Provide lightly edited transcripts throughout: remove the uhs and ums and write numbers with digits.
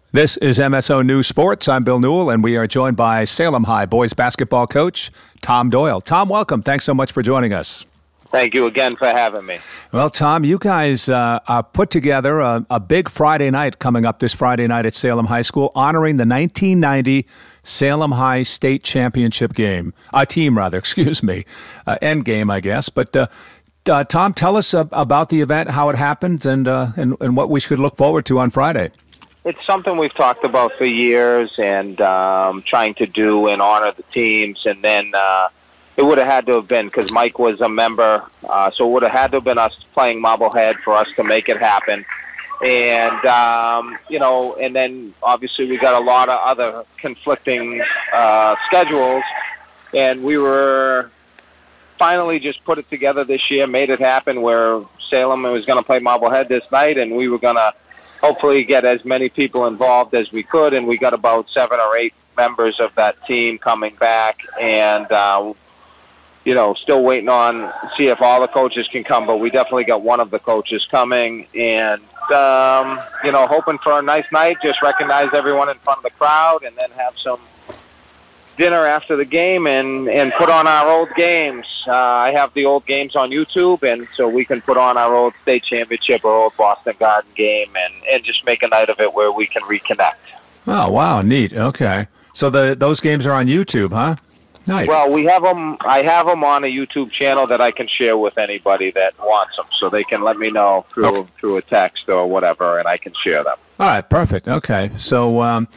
This is MSO News Sports. I'm Bill Newell, and we are joined by Salem High boys basketball coach Tom Doyle. Tom, welcome. Thanks so much for joining us. Thank you again for having me. Well, Tom, you guys put together a big Friday night coming up this Friday night at Salem High School, honoring the 1990 Salem High State Championship team, end game, I guess. But Tom, tell us about the event, how it happened, and what we should look forward to on Friday. It's something we've talked about for years and trying to do and honor the teams. And then it would have had to have been, because Mike was a member, so it would have had to have been us playing Marblehead for us to make it happen. And, and then obviously we got a lot of other conflicting schedules. And we were finally just put it together this year, made it happen where Salem was going to play Marblehead this night, and we were going to hopefully get as many people involved as we could, and we got about 7 or 8 members of that team coming back, and still waiting on see if all the coaches can come, but we definitely got one of the coaches coming, and hoping for a nice night, just recognize everyone in front of the crowd, and then have some dinner after the game and put on our old games. I have the old games on YouTube, and so we can put on our old state championship or old Boston Garden game and just make a night of it where we can reconnect. Oh, wow, neat. Okay. So those games are on YouTube, huh? Nice. Well, we have them. I have them on a YouTube channel that I can share with anybody that wants them, so they can let me know through a text or whatever, and I can share them. All right, perfect. Okay. So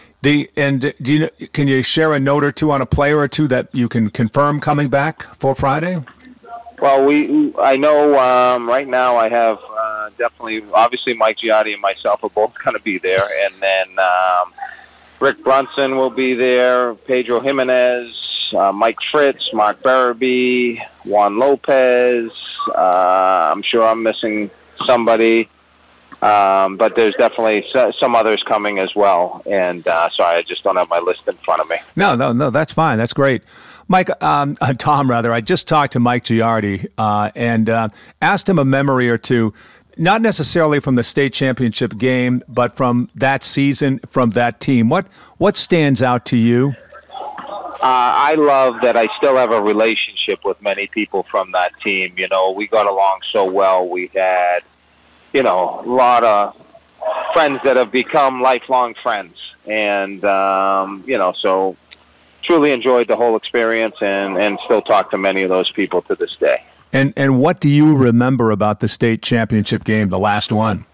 can you share a note or two on a player or two that you can confirm coming back for Friday? Well, I know right now I have definitely, obviously Mike Giardi and myself are both going to be there, and then Rick Brunson will be there, Pedro Jimenez, Mike Fritz, Mark Barabee, Juan Lopez. I'm sure I'm missing somebody. But there's definitely some others coming as well. And sorry, I just don't have my list in front of me. No, that's fine. That's great. Mike, Tom, I just talked to Mike Giardi and asked him a memory or two, not necessarily from the state championship game, but from that season, from that team. What stands out to you? I love that I still have a relationship with many people from that team. You know, we got along so well. We had a lot of friends that have become lifelong friends. And, so truly enjoyed the whole experience and still talk to many of those people to this day. And what do you remember about the state championship game, the last one?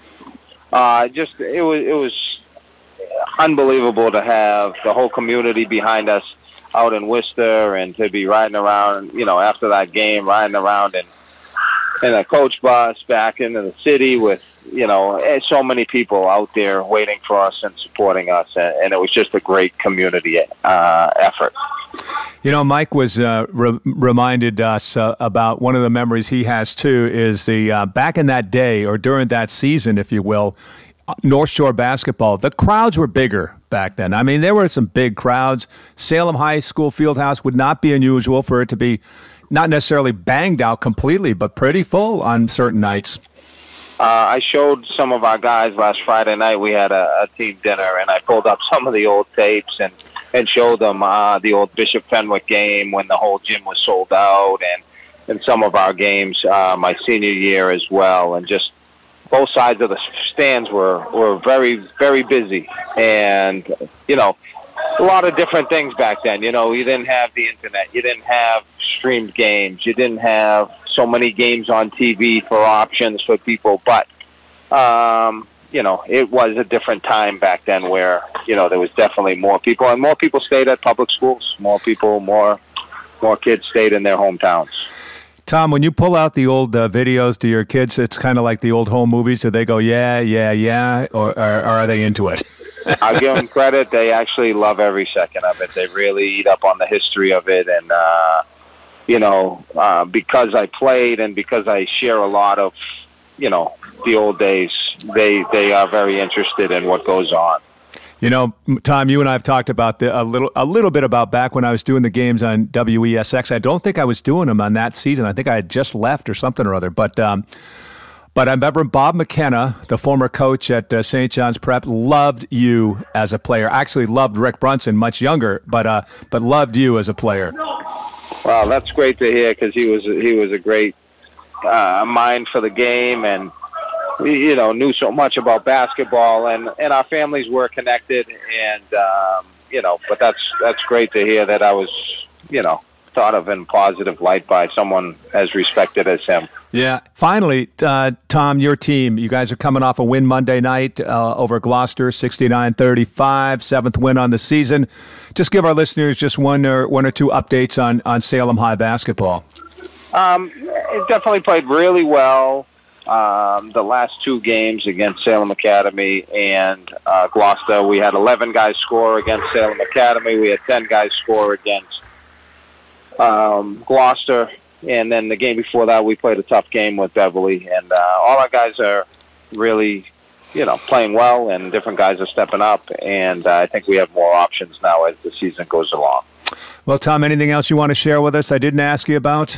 It was unbelievable to have the whole community behind us out in Worcester and to be riding around, after that game, riding around in a coach bus back into the city with, so many people out there waiting for us and supporting us. And it was just a great community effort. Mike was reminded us about one of the memories he has, too, is the back in that day or during that season, if you will, North Shore basketball, the crowds were bigger back then. I mean, there were some big crowds. Salem High School Fieldhouse would not be unusual for it to be not necessarily banged out completely, but pretty full on certain nights. I showed some of our guys last Friday night. We had a team dinner, and I pulled up some of the old tapes and showed them the old Bishop Fenwick game when the whole gym was sold out, and some of our games my senior year as well. And just both sides of the stands were very, very busy. And, a lot of different things back then. You didn't have the internet. You didn't have streamed games. You didn't have so many games on TV for options for people. But, it was a different time back then where, there was definitely more people. And more people stayed at public schools. More kids stayed in their hometowns. Tom, when you pull out the old videos to your kids, it's kind of like the old home movies. Do they go, yeah, or are they into it? I'll give them credit. They actually love every second of it. They really eat up on the history of it. And, because I played and because I share a lot of, the old days, they are very interested in what goes on. Tom, you and I have talked about a little bit about back when I was doing the games on WESX. I don't think I was doing them on that season. I think I had just left or something or other. But But I remember Bob McKenna, the former coach at St. John's Prep, loved you as a player. Actually loved Rick Brunson, much younger, but loved you as a player. Well, that's great to hear because he was a great mind for the game, and knew so much about basketball, and our families were connected, and but that's great to hear that I was thought of in positive light by someone as respected as him. Yeah. Finally, Tom, your team, you guys are coming off a win Monday night over Gloucester, 69-35, seventh win on the season. Just give our listeners just one or two updates on Salem High basketball. It definitely played really well. The last two games against Salem Academy and Gloucester, we had 11 guys score against Salem Academy. We had 10 guys score against Gloucester. And then the game before that, we played a tough game with Beverly. And all our guys are really, playing well, and different guys are stepping up. And I think we have more options now as the season goes along. Well, Tom, anything else you want to share with us I didn't ask you about?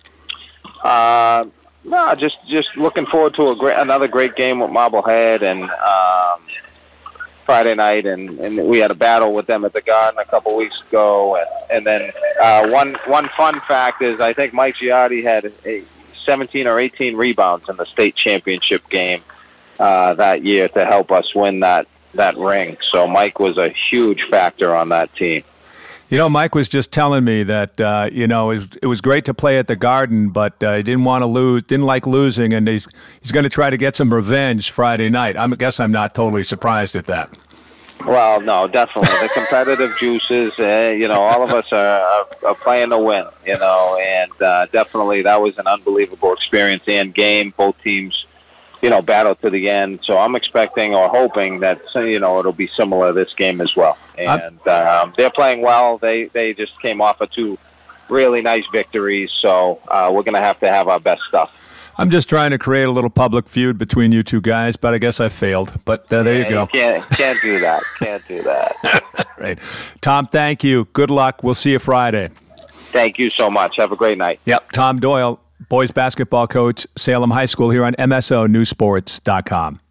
No, just looking forward to another great game with Marblehead and Friday night, and we had a battle with them at the Garden a couple weeks ago, and then one fun fact is I think Mike Giardi had 17 or 18 rebounds in the state championship game that year to help us win that ring. So Mike was a huge factor on that team. Mike was just telling me that, it was great to play at the Garden, but he didn't want to lose, didn't like losing, and he's going to try to get some revenge Friday night. I guess I'm not totally surprised at that. Well, no, definitely. The competitive juices, all of us are playing to win, and definitely that was an unbelievable experience and game. Both teams, battle to the end. So I'm expecting or hoping that, it'll be similar this game as well. And they're playing well. They just came off of two really nice victories. So we're going to have our best stuff. I'm just trying to create a little public feud between you two guys, but I guess I failed. But there you go. Can't do that. Can't do that. Right. Tom, thank you. Good luck. We'll see you Friday. Thank you so much. Have a great night. Yep. Tom Doyle, boys basketball coach, Salem High School, here on MSO Newsports.com.